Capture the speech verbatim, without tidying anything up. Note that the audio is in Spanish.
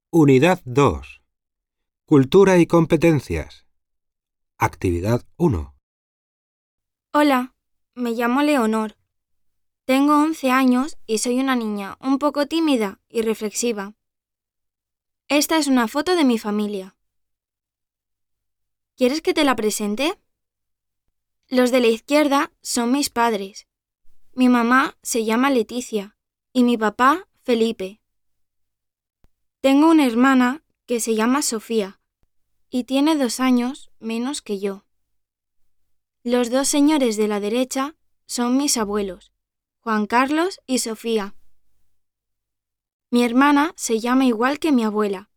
Unidad dos. Cultura y competencias. Actividad uno. Hola, me llamo Leonor. Tengo once años y soy una niña un poco tímida y reflexiva. Esta es una foto de mi familia. ¿Quieres que te la presente? Los de la izquierda son mis padres. Mi mamá se llama Leticia y mi papá Felipe. Tengo una hermana que se llama Sofía y tiene dos años menos que yo. Los dos señores de la derecha son mis abuelos, Juan Carlos y Sofía. Mi hermana se llama igual que mi abuela,